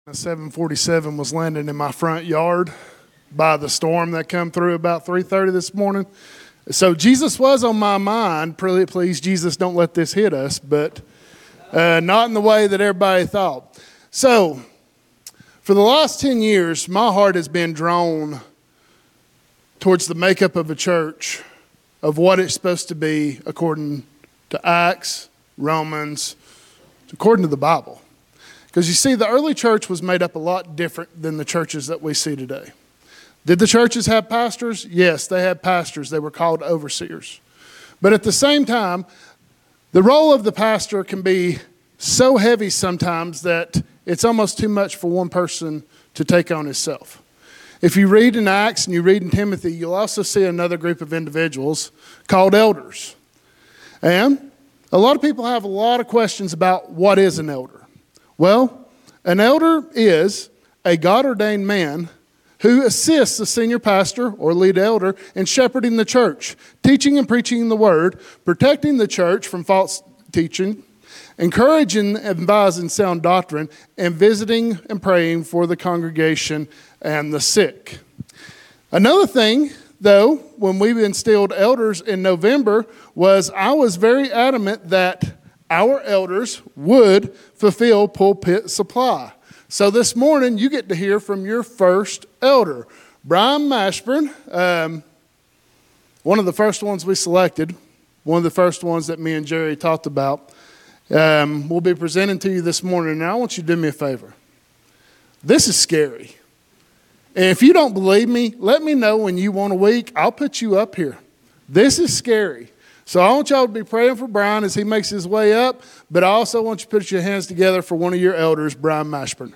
A 747 was landing in my front yard by the storm that come through about 3:30 this morning. So Jesus was on my mind. Please, Jesus, don't let this hit us, but not in the way that everybody thought. So for the last 10 years, my heart has been drawn towards the makeup of a church, of what it's supposed to be according to Acts, Romans, according to the Bible. Because you see, the early church was made up a lot different than the churches that we see today. Did the churches have pastors? Yes, they had pastors. They were called overseers. But at the same time, the role of the pastor can be so heavy sometimes that it's almost too much for one person to take on himself. If you read in Acts and you read in Timothy, you'll also see another group of individuals called elders. And a lot of people have a lot of questions about what is an elder. Well, an elder is a God-ordained man who assists the senior pastor or lead elder in shepherding the church, teaching and preaching the word, protecting the church from false teaching, encouraging and advising sound doctrine, and visiting and praying for the congregation and the sick. Another thing, though, when we instilled elders in November, was I was very adamant that our elders would fulfill pulpit supply. So this morning, you get to hear from your first elder, Brian Mashburn, one of the first ones we selected, one of the first ones that me and Jerry talked about. We'll be presenting to you this morning. Now, I want you to do me a favor. This is scary. And if you don't believe me, let me know when you want a week. I'll put you up here. This is scary. So I want y'all to be praying for Brian as he makes his way up, but I also want you to put your hands together for one of your elders, Brian Mashburn.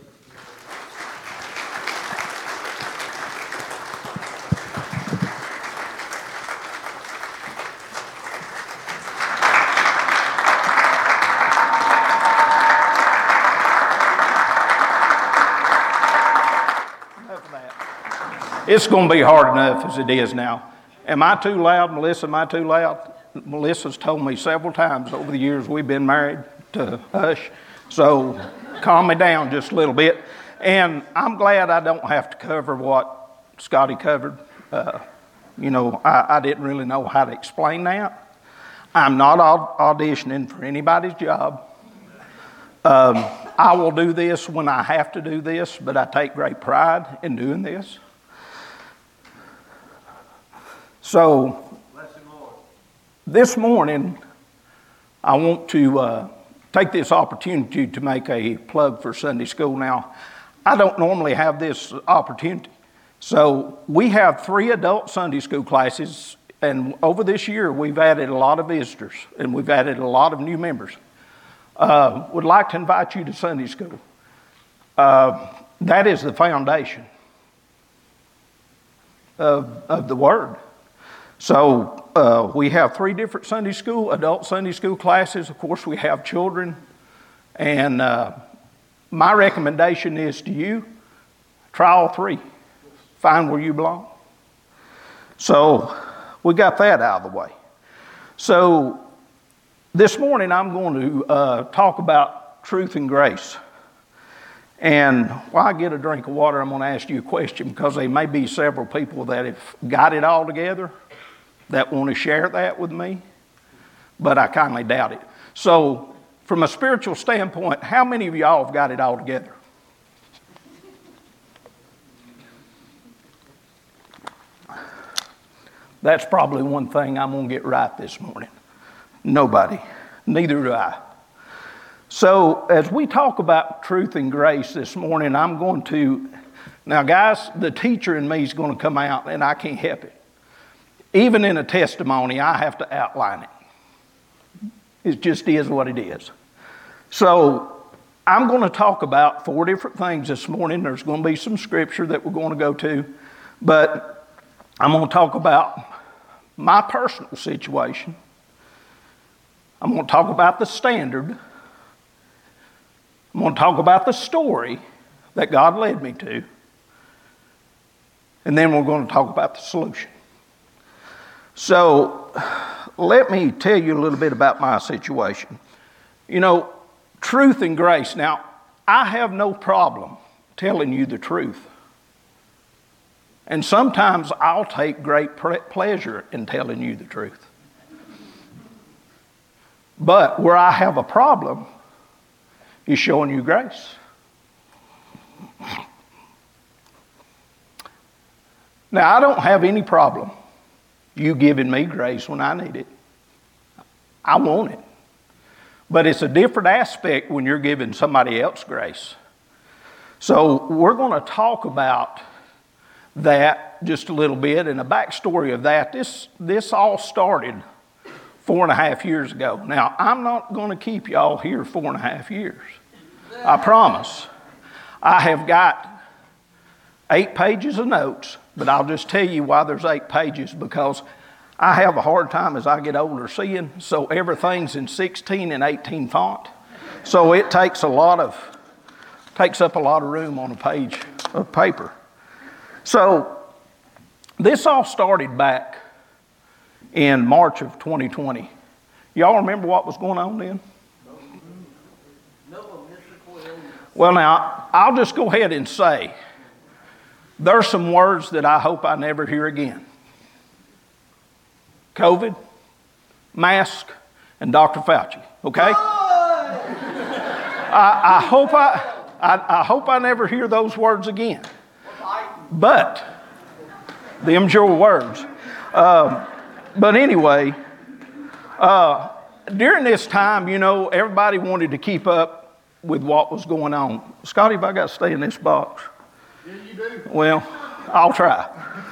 It's going to be hard enough as it is now. Am I too loud, Melissa? Am I too loud? Melissa's told me several times over the years we've been married to hush. So calm me down just a little bit. And I'm glad I don't have to cover what Scotty covered. I didn't really know how to explain that. I'm not auditioning for anybody's job. I will do this when I have to do this, but I take great pride in doing this. So this morning, I want to take this opportunity to make a plug for Sunday school. Now, I don't normally have this opportunity. So we have 3 adult Sunday school classes, and over this year, we've added a lot of visitors, and we've added a lot of new members. Would like to invite you to Sunday school. That is the foundation of the Word. So we have 3 different adult Sunday school classes. Of course, we have children. And my recommendation is to you, try all 3. Find where you belong. So we got that out of the way. So this morning I'm going to talk about truth and grace. And while I get a drink of water, I'm going to ask you a question, because there may be several people that have got it all together that want to share that with me, but I kindly doubt it. So from a spiritual standpoint, how many of y'all have got it all together? That's probably one thing I'm going to get right this morning. Nobody. Neither do I. So as we talk about truth and grace this morning, I'm going to... Now, guys, the teacher in me is going to come out, and I can't help it. Even in a testimony, I have to outline it. It just is what it is. So I'm going to talk about 4 different things this morning. There's going to be some scripture that we're going to go to. But I'm going to talk about my personal situation. I'm going to talk about the standard. I'm going to talk about the story that God led me to. And then we're going to talk about the solution. So let me tell you a little bit about my situation. Truth and grace. Now, I have no problem telling you the truth. And sometimes I'll take great pleasure in telling you the truth. But where I have a problem is showing you grace. Now, I don't have any problem you giving me grace when I need it. I want it. But it's a different aspect when you're giving somebody else grace. So we're going to talk about that just a little bit, and a backstory of that. This all started 4.5 years ago. Now, I'm not going to keep y'all here 4.5 years. I promise. I have got 8 pages of notes, but I'll just tell you why there's 8 pages, because I have a hard time as I get older seeing, so everything's in 16 and 18 font. So it takes up a lot of room on a page of paper. So this all started back in March of 2020. Y'all remember what was going on then? Well, now, I'll just go ahead and say, there's some words that I hope I never hear again. COVID, mask, and Dr. Fauci, okay? I hope I never hear those words again. But, them's your words. But anyway, during this time, everybody wanted to keep up with what was going on. Scotty, if I got to stay in this box. Yeah, you do. Well, I'll try.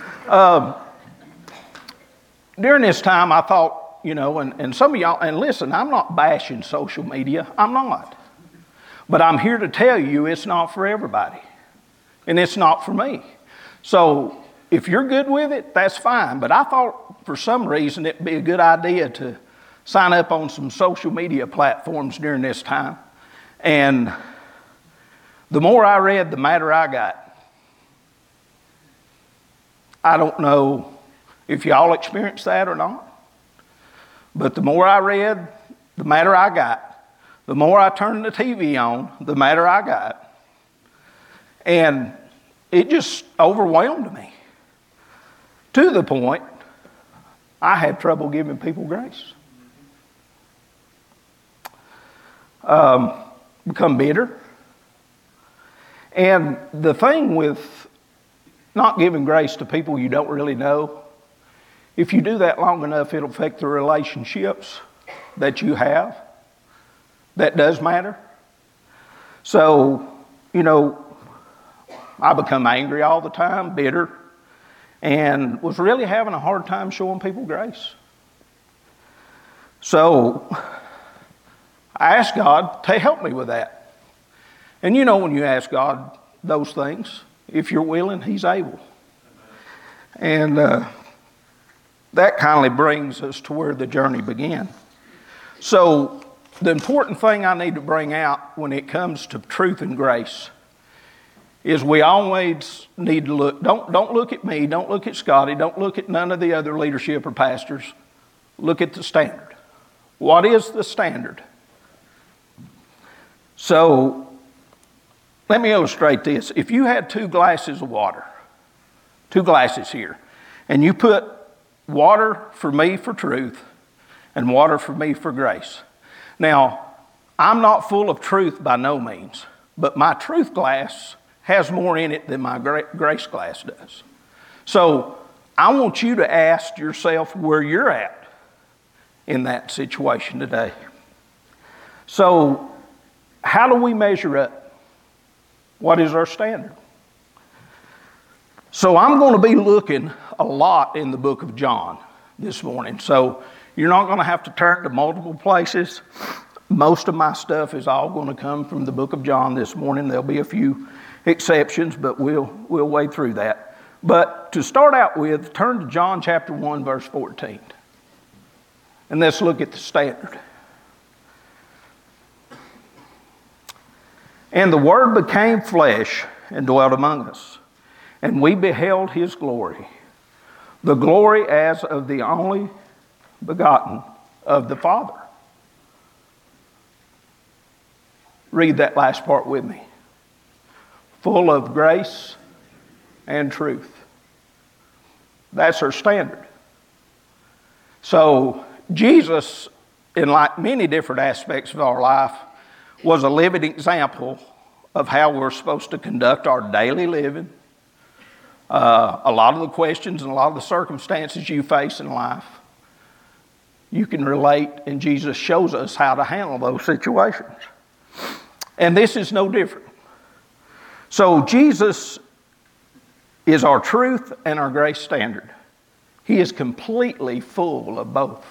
During this time, I thought, and some of y'all, and listen, I'm not bashing social media. I'm not. But I'm here to tell you it's not for everybody. And it's not for me. So if you're good with it, that's fine. But I thought for some reason it'd be a good idea to sign up on some social media platforms during this time. And the more I read, the madder I got. I don't know if y'all experienced that or not. But the more I read, the madder I got. The more I turned the TV on, the madder I got. And it just overwhelmed me. To the point, I had trouble giving people grace. Become bitter. And the thing with not giving grace to people you don't really know, if you do that long enough, it'll affect the relationships that you have. That does matter. So, I become angry all the time, bitter, and was really having a hard time showing people grace. So, I asked God to help me with that. And when you ask God those things, if you're willing, He's able. And that kindly brings us to where the journey began. So, the important thing I need to bring out when it comes to truth and grace is we always need to look. Don't look at me. Don't look at Scotty. Don't look at none of the other leadership or pastors. Look at the standard. What is the standard? So, let me illustrate this. If you had 2 glasses of water, 2 glasses here, and you put water for me for truth and water for me for grace. Now, I'm not full of truth by no means, but my truth glass has more in it than my grace glass does. So I want you to ask yourself where you're at in that situation today. So how do we measure up? What is our standard? So I'm going to be looking a lot in the book of John this morning. So you're not going to have to turn to multiple places. Most of my stuff is all going to come from the book of John this morning. There'll be a few exceptions, but we'll wade through that. But to start out with, turn to John chapter 1, verse 14. And let's look at the standard. And the Word became flesh and dwelt among us, and we beheld His glory, the glory as of the only begotten of the Father. Read that last part with me. full of grace and truth. That's her standard. So Jesus, in like many different aspects of our life, was a living example of how we're supposed to conduct our daily living. A lot of the questions and a lot of the circumstances you face in life, you can relate, and Jesus shows us how to handle those situations. And this is no different. So Jesus is our truth and our grace standard. He is completely full of both.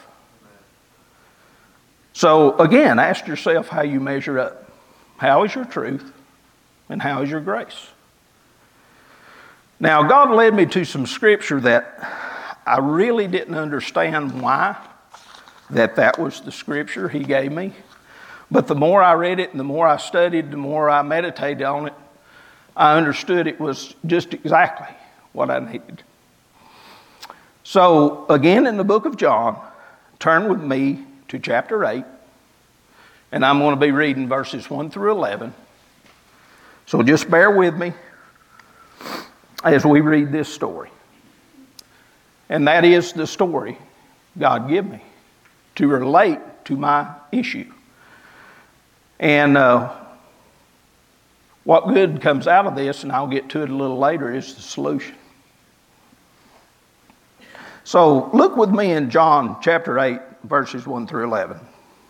So again, ask yourself how you measure up. How is your truth and how is your grace? Now, God led me to some scripture that I really didn't understand why that was the scripture He gave me. But the more I read it and the more I studied, the more I meditated on it, I understood it was just exactly what I needed. So, again, in the book of John, turn with me to chapter 8, and I'm going to be reading verses 1 through 11. So just bear with me as we read this story. And that is the story God gave me to relate to my issue. And what good comes out of this, and I'll get to it a little later, is the solution. So look with me in John chapter 8, verses 1 through 11.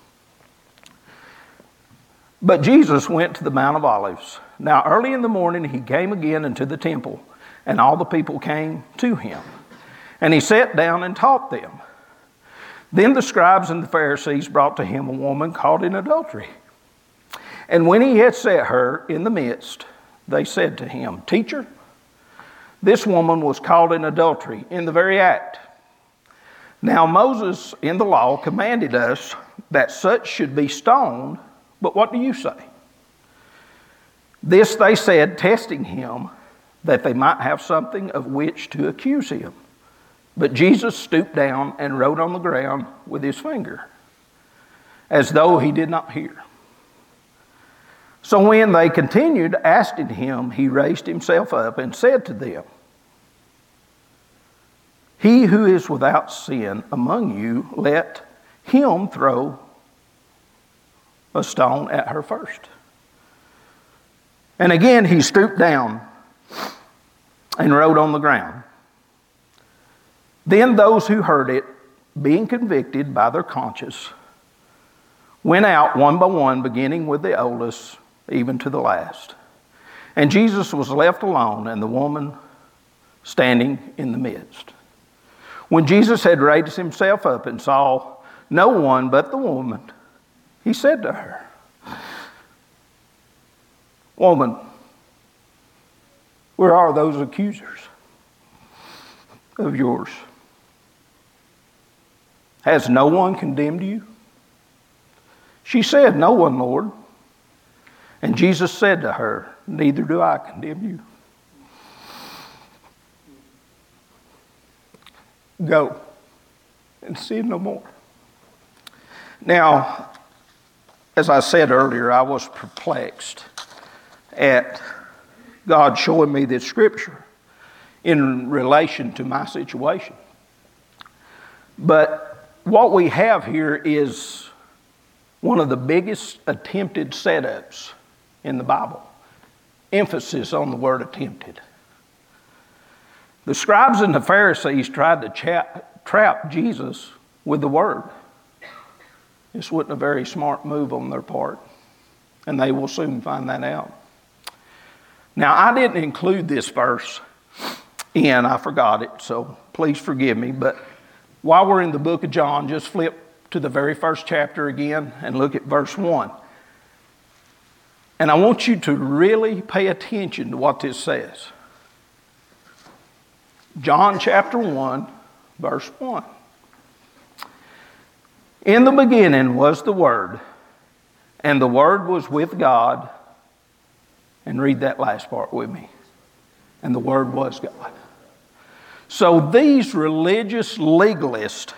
But Jesus went to the Mount of Olives. Now early in the morning He came again into the temple, and all the people came to Him. And He sat down and taught them. Then the scribes and the Pharisees brought to Him a woman caught in adultery. And when He had set her in the midst, they said to Him, Teacher, this woman was caught in adultery in the very act. Now Moses in the law commanded us that such should be stoned, but what do you say? This they said, testing Him, that they might have something of which to accuse Him. But Jesus stooped down and wrote on the ground with His finger, as though He did not hear. So when they continued asking Him, He raised Himself up and said to them, He who is without sin among you, let him throw a stone at her first. And again He stooped down and wrote on the ground. Then those who heard it, being convicted by their conscience, went out one by one, beginning with the oldest, even to the last. And Jesus was left alone, and the woman standing in the midst. When Jesus had raised Himself up and saw no one but the woman, He said to her, Woman, where are those accusers of yours? Has no one condemned you? She said, No one, Lord. And Jesus said to her, Neither do I condemn you. Go and sin no more. Now, as I said earlier, I was perplexed at God showing me this scripture in relation to my situation. But what we have here is one of the biggest attempted setups in the Bible. Emphasis on the word attempted. The scribes and the Pharisees tried to trap Jesus with the word. This wasn't a very smart move on their part, and they will soon find that out. Now, I didn't include this verse in, I forgot it, so please forgive me, but while we're in the book of John, just flip to the very first chapter again and look at verse 1. And I want you to really pay attention to what this says. John chapter 1, verse 1. In the beginning was the Word, and the Word was with God. And read that last part with me. And the Word was God. So these religious legalists,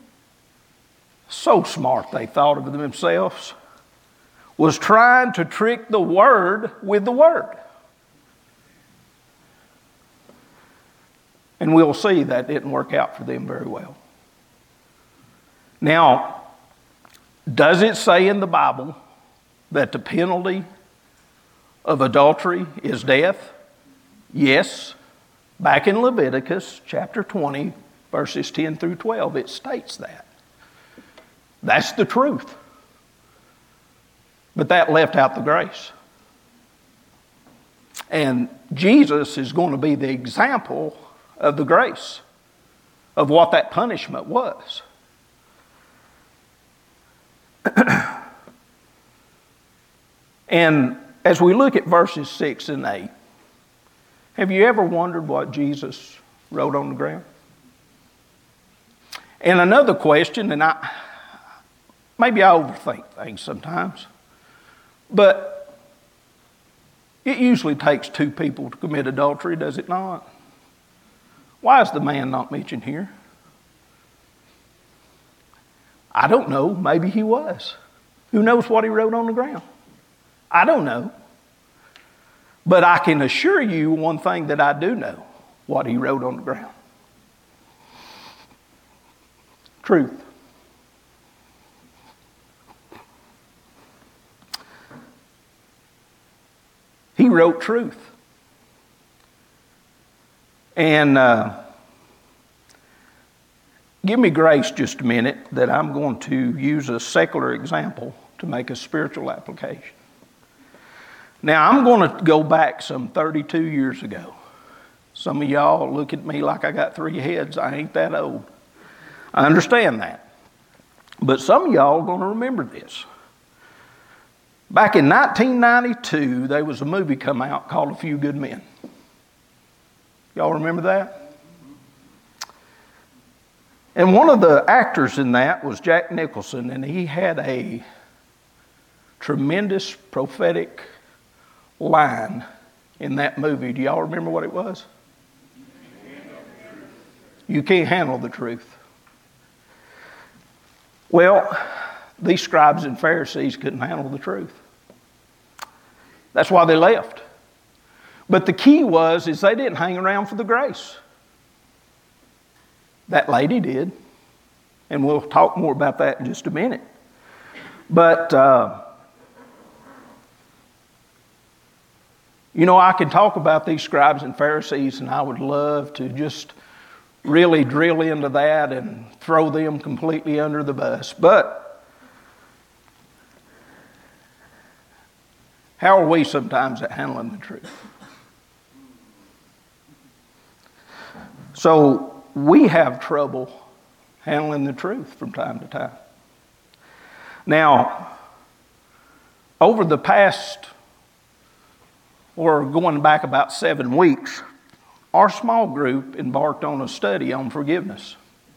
so smart they thought of themselves, was trying to trick the Word with the Word. And we'll see that didn't work out for them very well. Now, does it say in the Bible that the penalty of adultery is death? Yes. Back in Leviticus chapter 20, verses 10 through 12, it states that. That's the truth. But that left out the grace. And Jesus is going to be the example of the grace, of what that punishment was. And as we look at verses 6 and 8, have you ever wondered what Jesus wrote on the ground? And another question, and maybe I overthink things sometimes, but it usually takes two people to commit adultery, does it not? Why is the man not mentioned here? I don't know. Maybe he was. Who knows what he wrote on the ground? I don't know. But I can assure you one thing that I do know, what he wrote on the ground. Truth. He wrote truth. And give me grace just a minute that I'm going to use a secular example to make a spiritual application. Now, I'm going to go back some 32 years ago. Some of y'all look at me like I got 3 heads. I ain't that old. I understand that. But some of y'all are going to remember this. Back in 1992, there was a movie come out called A Few Good Men. Y'all remember that? And one of the actors in that was Jack Nicholson, and he had a tremendous prophetic line in that movie. Do y'all remember what it was? You can't handle the truth. Well, these scribes and Pharisees couldn't handle the truth. That's why they left. But the key is they didn't hang around for the grace. That lady did. And we'll talk more about that in just a minute. But, I can talk about these scribes and Pharisees, and I would love to just really drill into that and throw them completely under the bus. But how are we sometimes at handling the truth? So we have trouble handling the truth from time to time. Now, over the past, or going back about 7 weeks, our small group embarked on a study on forgiveness.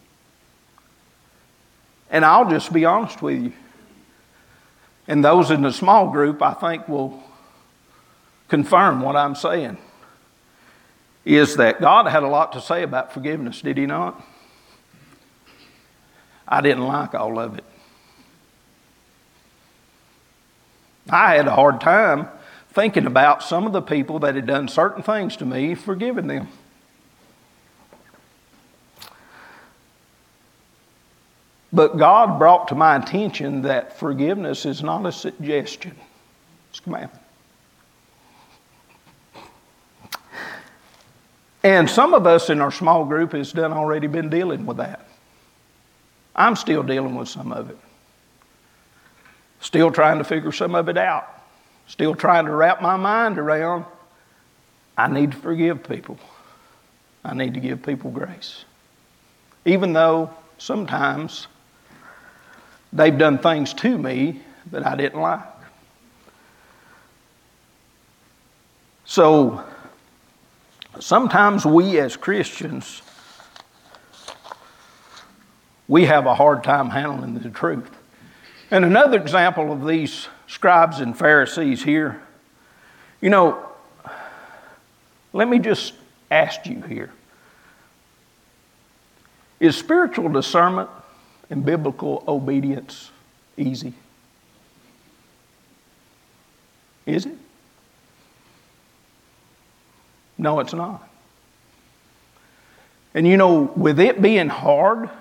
And I'll just be honest with you. And those in the small group, I think, will confirm what I'm saying. Is that God had a lot to say about forgiveness, did he not? I didn't like all of it. I had a hard time thinking about some of the people that had done certain things to me, forgiving them. But God brought to my attention that forgiveness is not a suggestion. It's a commandment. And some of us in our small group has already been dealing with that. I'm still dealing with some of it. Still trying to figure some of it out. Still trying to wrap my mind around, I need to forgive people. I need to give people grace. Even though sometimes they've done things to me that I didn't like. So, sometimes we as Christians, we have a hard time handling the truth. And another example of these scribes and Pharisees here, let me just ask you here. Is spiritual discernment and biblical obedience easy? Is it? No, it's not. And you know, with it being hard,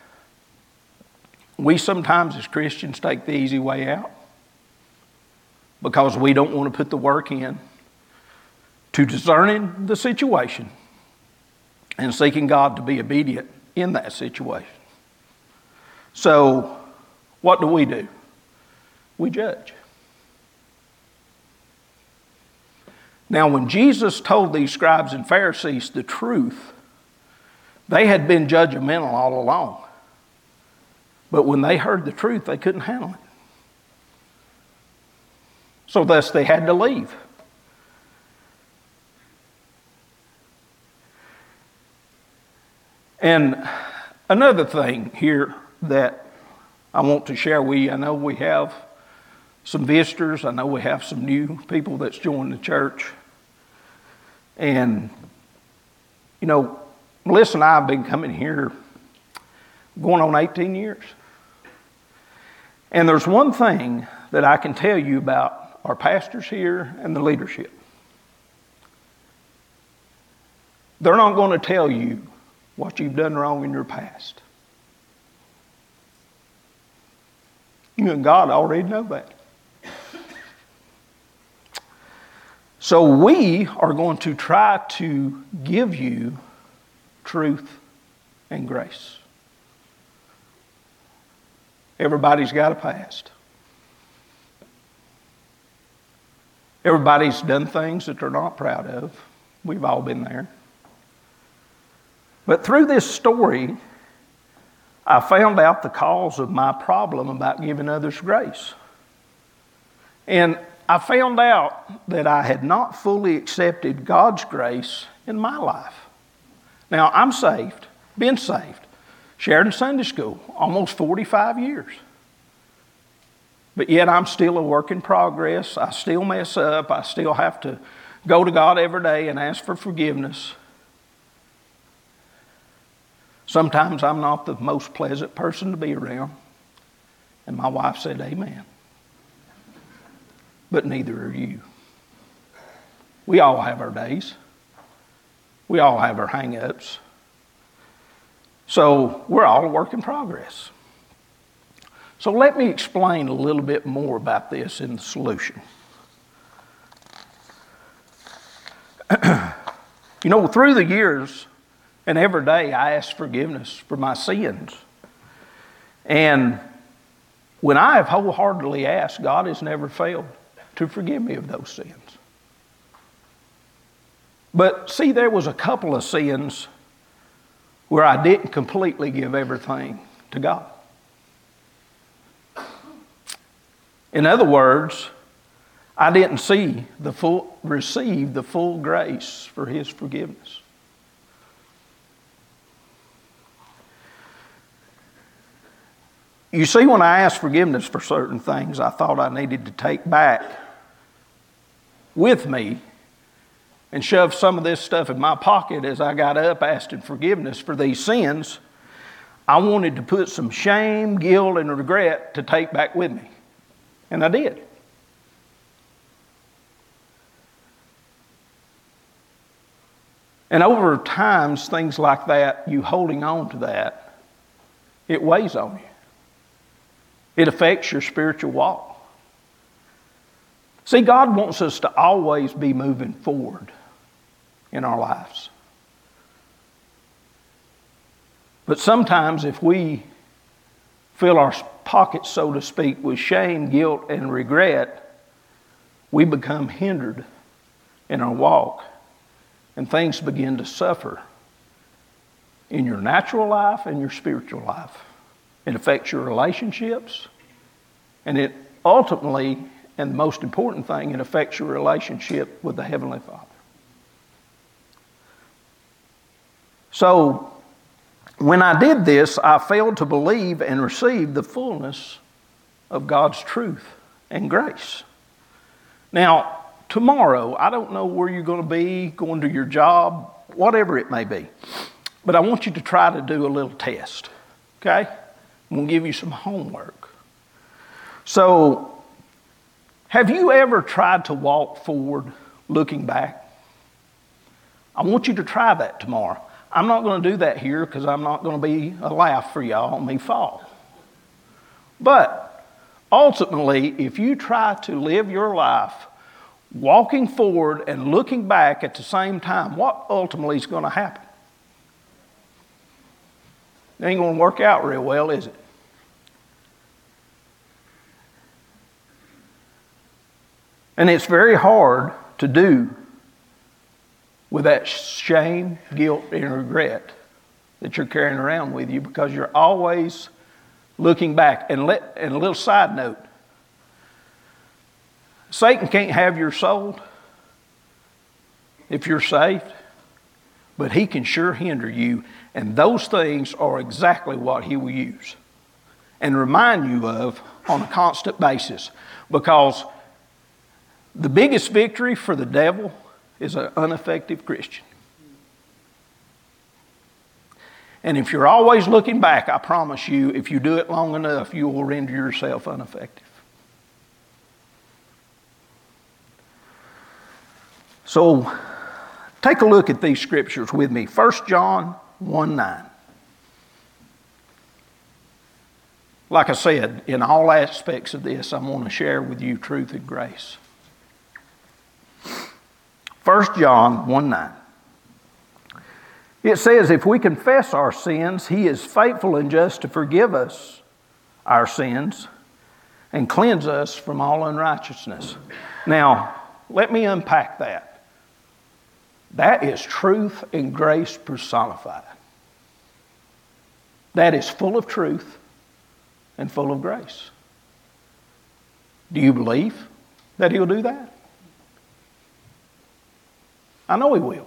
we sometimes as Christians take the easy way out because we don't want to put the work in to discerning the situation and seeking God to be obedient in that situation. So, what do? We judge. Now, when Jesus told these scribes and Pharisees the truth, they had been judgmental all along. But when they heard the truth, they couldn't handle it. So thus they had to leave. And another thing here that I want to share with you, I know we have some visitors, I know we have some new people that's joined the church. And, you know, Melissa and I have been coming here going on 18 years. And there's one thing that I can tell you about our pastors here and the leadership. They're not going to tell you what you've done wrong in your past. You and God already know that. So we are going to try to give you truth and grace. Everybody's got a past. Everybody's done things that they're not proud of. We've all been there. But through this story, I found out the cause of my problem about giving others grace. And I found out that I had not fully accepted God's grace in my life. Now, I'm saved, been saved, Sheridan Sunday School, almost 45 years. But yet I'm still a work in progress. I still mess up. I still have to go to God every day and ask for forgiveness. Sometimes I'm not the most pleasant person to be around. And my wife said, amen. But neither are you. We all have our days. We all have our hang-ups. So we're all a work in progress. So let me explain a little bit more about this in the solution. You know, through the years and every day I ask forgiveness for my sins. And when I have wholeheartedly asked, God has never failed to forgive me of those sins. But see, there was a couple of sins where I didn't completely give everything to God. In other words, I didn't receive the full grace for His forgiveness. You see, when I asked forgiveness for certain things I thought I needed to take back with me and shove some of this stuff in my pocket as I got up asking forgiveness for these sins, I wanted to put some shame, guilt, and regret to take back with me. And I did. And over times, things like that, you holding on to that, it weighs on you. It affects your spiritual walk. See, God wants us to always be moving forward in our lives. But sometimes if we fill our pockets, so to speak, with shame, guilt, and regret, we become hindered in our walk, and things begin to suffer in your natural life and your spiritual life. It affects your relationships, and it ultimately, and the most important thing, it affects your relationship with the Heavenly Father. So, when I did this, I failed to believe and receive the fullness of God's truth and grace. Now, tomorrow, I don't know where you're going to be, going to your job, whatever it may be. But I want you to try to do a little test, okay? I'm going to give you some homework. So, have you ever tried to walk forward looking back? I want you to try that tomorrow. I'm not going to do that here because I'm not going to be a laugh for y'all on me fall. But ultimately, if you try to live your life walking forward and looking back at the same time, what ultimately is going to happen? It ain't going to work out real well, is it? And it's very hard to do with that shame, guilt, and regret that you're carrying around with you because you're always looking back. And a little side note, Satan can't have your soul if you're saved, but he can sure hinder you. And those things are exactly what he will use and remind you of on a constant basis. Because the biggest victory for the devil is an ineffective Christian. And if you're always looking back, I promise you, if you do it long enough, you will render yourself ineffective. So, take a look at these scriptures with me. 1 John 1:9. Like I said, in all aspects of this, I want to share with you truth and grace. 1 John 1:9. It says, if we confess our sins, he is faithful and just to forgive us our sins and cleanse us from all unrighteousness. Now, let me unpack that. That is truth and grace personified. That is full of truth and full of grace. Do you believe that he'll do that? I know he will.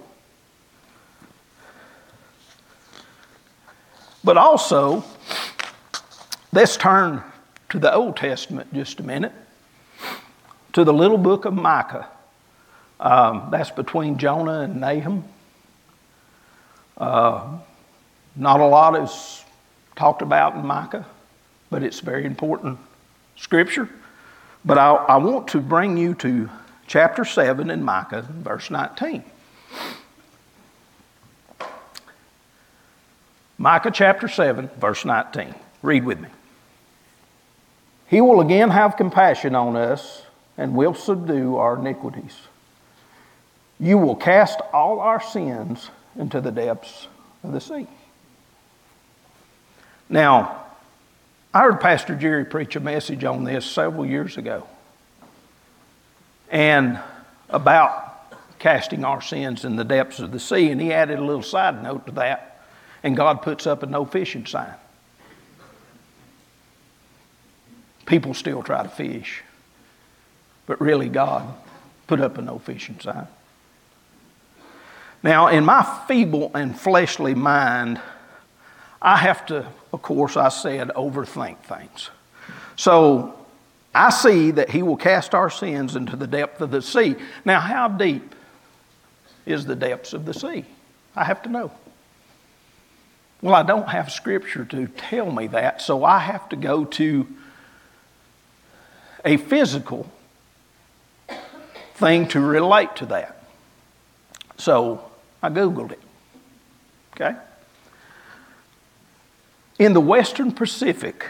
But also, let's turn to the Old Testament just a minute, to the little book of Micah. That's between Jonah and Nahum. Not a lot is talked about in Micah, but it's very important scripture. But I want to bring you to chapter 7 in Micah, verse 19. Micah chapter 7, verse 19. Read with me. He will again have compassion on us and will subdue our iniquities. You will cast all our sins into the depths of the sea. Now, I heard Pastor Jerry preach a message on this several years ago. And about casting our sins in the depths of the sea. And he added a little side note to that. And God puts up a no fishing sign. People still try to fish. But really God put up a no fishing sign. Now, in my feeble and fleshly mind, I have to, of course, I said, overthink things. So, I see that he will cast our sins into the depth of the sea. Now, how deep is the depths of the sea? I have to know. Well, I don't have scripture to tell me that, so I have to go to a physical thing to relate to that. So I Googled it. Okay? In the Western Pacific,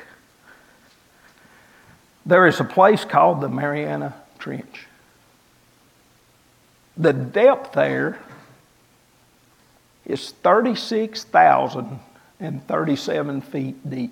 there is a place called the Mariana Trench. The depth there is 36,037 feet deep.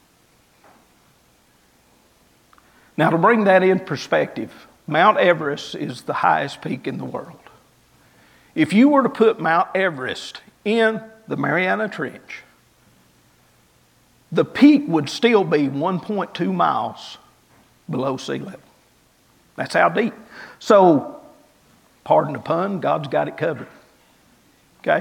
Now, to bring that in perspective, Mount Everest is the highest peak in the world. If you were to put Mount Everest in the Mariana Trench, the peak would still be 1.2 miles below sea level. That's how deep. So, pardon the pun, God's got it covered. Okay?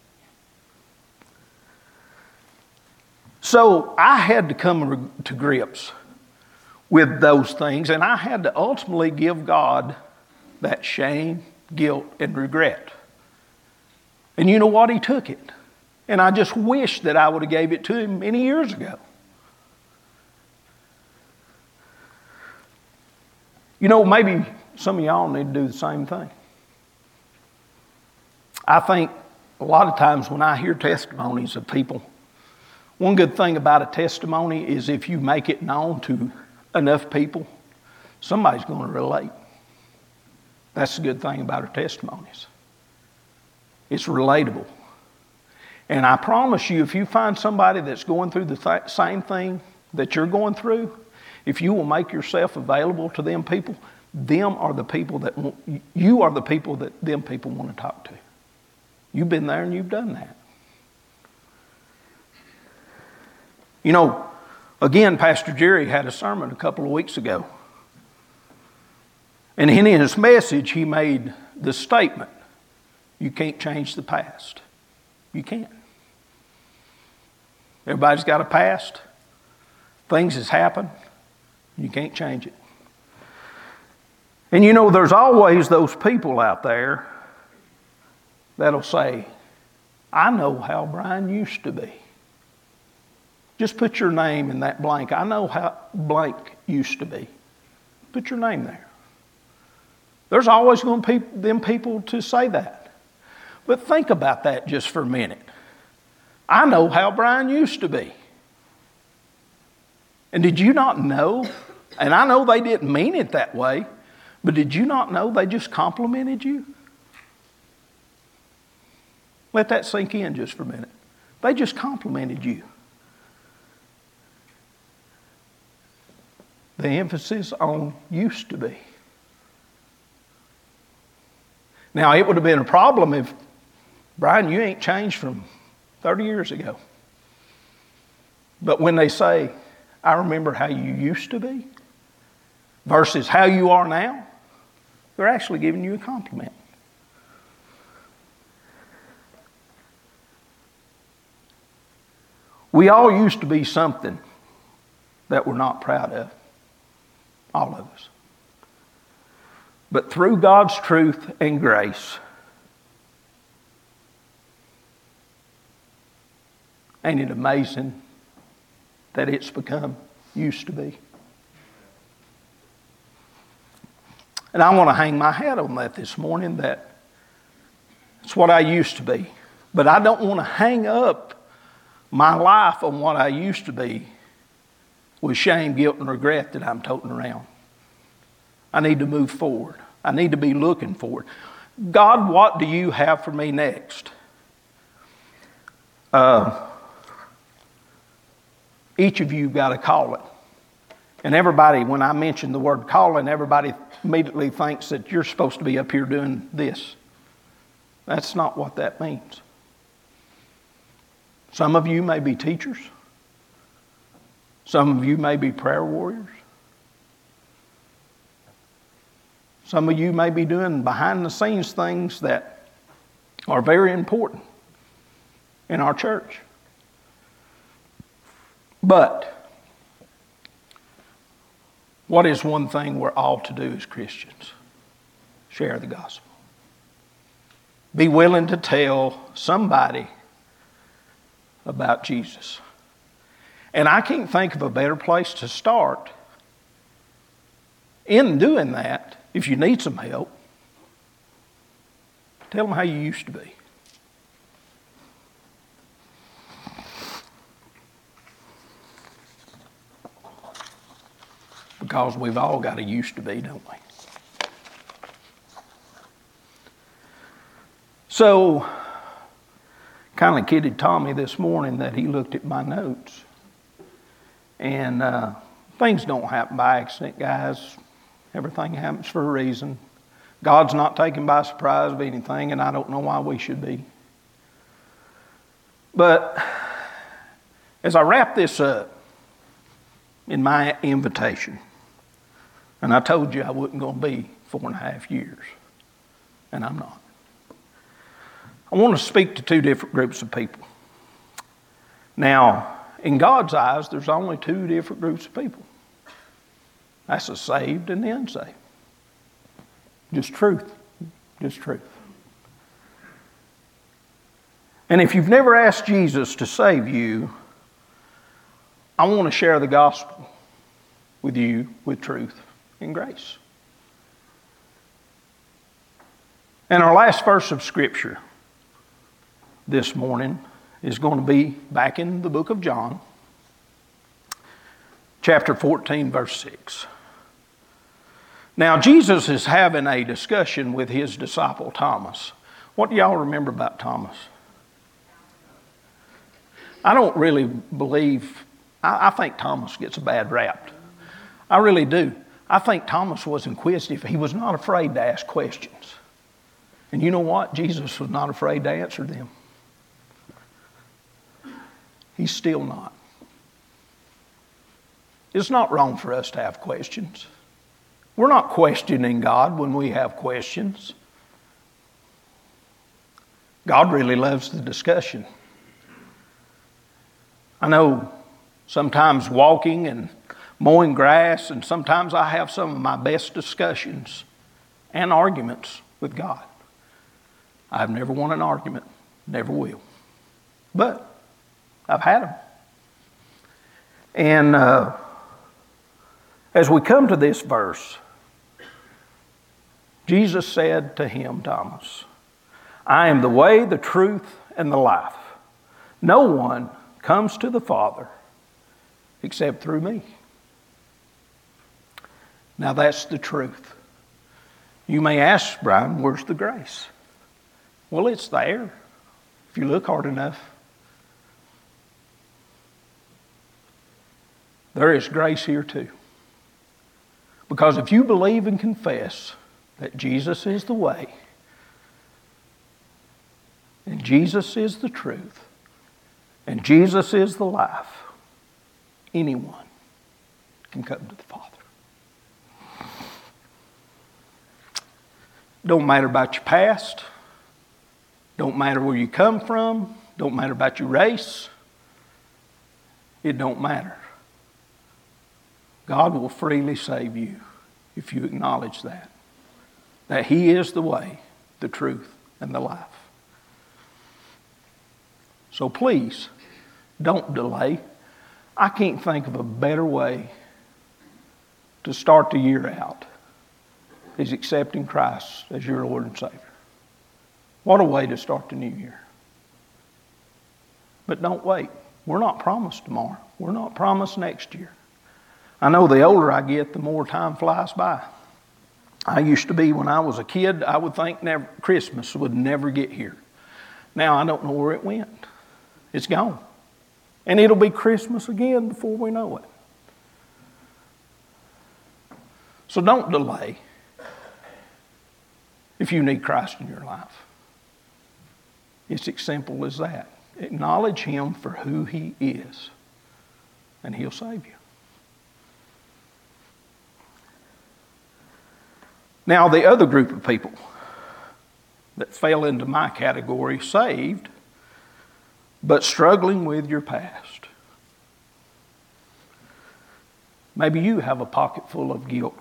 So I had to come to grips with those things, and I had to ultimately give God that shame, guilt, and regret. And you know what? He took it. And I just wish that I would have gave it to him many years ago. You know, maybe some of y'all need to do the same thing. I think a lot of times when I hear testimonies of people, one good thing about a testimony is if you make it known to enough people, somebody's going to relate. That's the good thing about our testimonies. It's relatable. And I promise you, if you find somebody that's going through the same thing that you're going through, if you will make yourself available to them people, you are the people that them people want to talk to. You've been there and you've done that. You know, again, Pastor Jerry had a sermon a couple of weeks ago. And in his message, he made the statement, you can't change the past. You can't. Everybody's got a past. Things has happened. You can't change it. And you know, there's always those people out there that'll say, I know how Brian used to be. Just put your name in that blank. I know how blank used to be. Put your name there. There's always going to be them people to say that. But think about that just for a minute. I know how Brian used to be. And did you not know? And I know they didn't mean it that way, but did you not know they just complimented you? Let that sink in just for a minute. They just complimented you. The emphasis on used to be. Now, it would have been a problem if, Brian, you ain't changed from 30 years ago. But when they say, I remember how you used to be, versus how you are now, they're actually giving you a compliment. We all used to be something that we're not proud of. All of us. But through God's truth and grace, ain't it amazing that it's become used to be? And I want to hang my hat on that this morning, that it's what I used to be. But I don't want to hang up my life on what I used to be with shame, guilt, and regret that I'm toting around. I need to move forward. I need to be looking forward. God, what do you have for me next? Each of you got to call it. And everybody, when I mention the word calling, everybody immediately thinks that you're supposed to be up here doing this. That's not what that means. Some of you may be teachers. Some of you may be prayer warriors. Some of you may be doing behind the scenes things that are very important in our church. But what is one thing we're all to do as Christians? Share the gospel. Be willing to tell somebody about Jesus. And I can't think of a better place to start in doing that. If you need some help, tell them how you used to be. Because we've all got a used to be, don't we? So, kind of kidded Tommy this morning that he looked at my notes. And things don't happen by accident, guys. Everything happens for a reason. God's not taken by surprise of anything, and I don't know why we should be. But as I wrap this up in my invitation, and I told you I wasn't going to be 4.5 years, and I'm not. I want to speak to two different groups of people. Now, in God's eyes, there's only two different groups of people. That's the saved and the unsaved. Just truth. Just truth. And if you've never asked Jesus to save you, I want to share the gospel with you with truth and grace. And our last verse of Scripture this morning is going to be back in the book of John, chapter 14, verse 6. Now, Jesus is having a discussion with his disciple Thomas. What do y'all remember about Thomas? I don't really believe, I think Thomas gets a bad rap. I really do. I think Thomas was inquisitive. He was not afraid to ask questions. And you know what? Jesus was not afraid to answer them. He's still not. It's not wrong for us to have questions. We're not questioning God when we have questions. God really loves the discussion. I know sometimes walking and mowing grass, and sometimes I have some of my best discussions and arguments with God. I've never won an argument, never will. But I've had them. And as we come to this verse, Jesus said to him, Thomas, I am the way, the truth, and the life. No one comes to the Father except through me. Now that's the truth. You may ask, Brian, where's the grace? Well, it's there if you look hard enough. There is grace here too. Because if you believe and confess that Jesus is the way, and Jesus is the truth, and Jesus is the life, anyone can come to the Father. Don't matter about your past. Don't matter where you come from. Don't matter about your race. It don't matter. God will freely save you if you acknowledge that He is the way, the truth, and the life. So please, don't delay. I can't think of a better way to start the year out is accepting Christ as your Lord and Savior. What a way to start the new year. But don't wait. We're not promised tomorrow. We're not promised next year. I know the older I get, the more time flies by. I used to be, when I was a kid, I would think Christmas would never get here. Now I don't know where it went. It's gone. And it'll be Christmas again before we know it. So don't delay if you need Christ in your life. It's as simple as that. Acknowledge Him for who He is, and He'll save you. Now, the other group of people that fell into my category, saved, but struggling with your past. Maybe you have a pocket full of guilt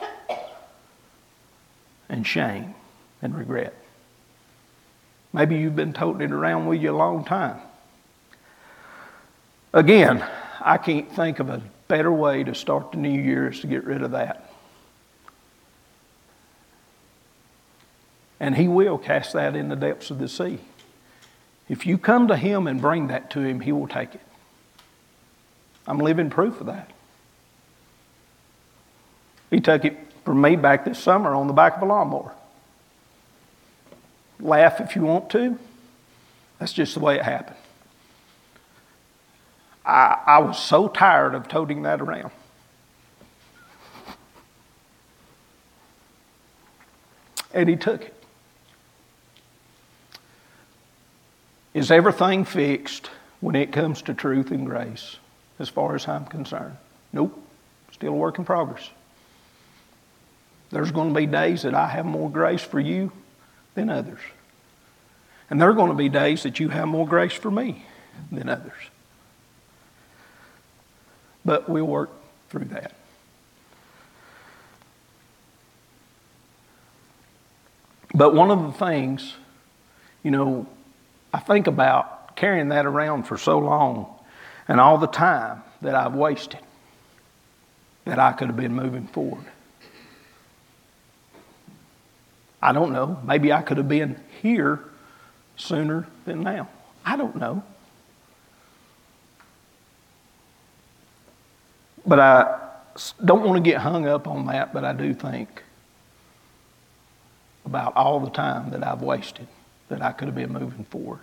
and shame and regret. Maybe you've been toting it around with you a long time. Again, I can't think of a better way to start the new year is to get rid of that. And He will cast that in the depths of the sea. If you come to Him and bring that to Him, He will take it. I'm living proof of that. He took it from me back this summer on the back of a lawnmower. Laugh if you want to. That's just the way it happened. I was so tired of toting that around. And He took it. Is everything fixed when it comes to truth and grace as far as I'm concerned? Nope. Still a work in progress. There's going to be days that I have more grace for you than others. And there are going to be days that you have more grace for me than others. But we'll work through that. But one of the things, I think about carrying that around for so long and all the time that I've wasted that I could have been moving forward. I don't know. Maybe I could have been here sooner than now. I don't know. But I don't want to get hung up on that, but I do think about all the time that I've wasted that I could have been moving forward.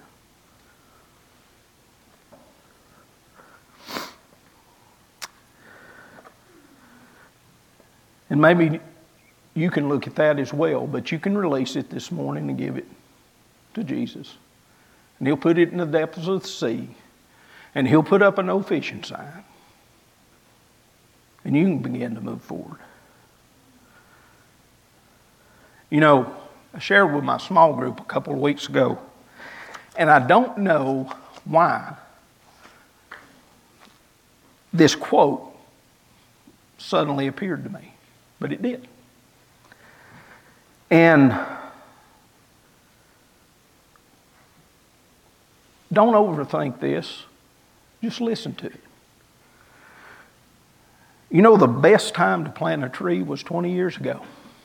And maybe you can look at that as well, but you can release it this morning and give it to Jesus. And He'll put it in the depths of the sea, and He'll put up a no fishing sign. And you can begin to move forward. You know, I shared with my small group a couple of weeks ago, and I don't know why this quote suddenly appeared to me, but it did. And don't overthink this. Just listen to it. You know, the best time to plant a tree was 20 years ago.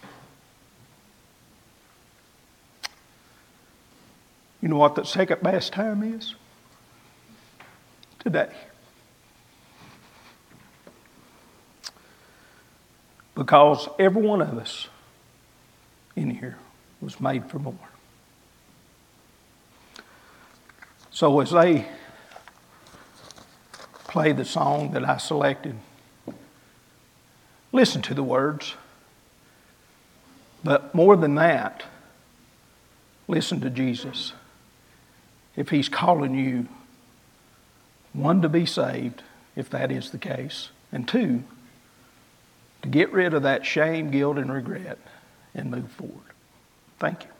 You know what the second best time is? Today. Because every one of us in here was made for more. So as they play the song that I selected, listen to the words. But more than that, listen to Jesus. If He's calling you, one, to be saved, if that is the case, and two, to get rid of that shame, guilt, and regret and move forward. Thank you.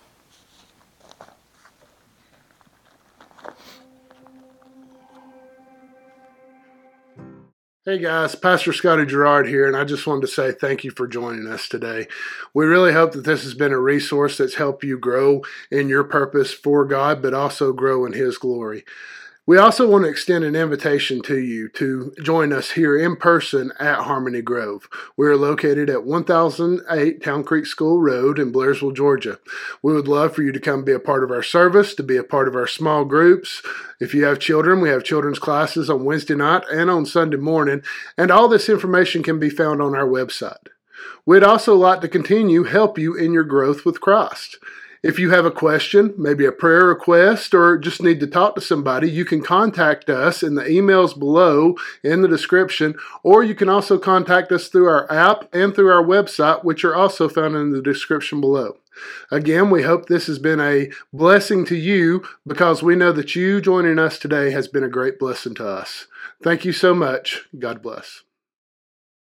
Hey guys, Pastor Scotty Gerard here, and I just wanted to say thank you for joining us today. We really hope that this has been a resource that's helped you grow in your purpose for God, but also grow in His glory. We also want to extend an invitation to you to join us here in person at Harmony Grove. We're located at 1008 Town Creek School Road in Blairsville, Georgia. We would love for you to come be a part of our service, to be a part of our small groups. If you have children, we have children's classes on Wednesday night and on Sunday morning, and all this information can be found on our website. We'd also like to continue help you in your growth with Christ. If you have a question, maybe a prayer request, or just need to talk to somebody, you can contact us in the emails below in the description, or you can also contact us through our app and through our website, which are also found in the description below. Again, we hope this has been a blessing to you because we know that you joining us today has been a great blessing to us. Thank you so much. God bless.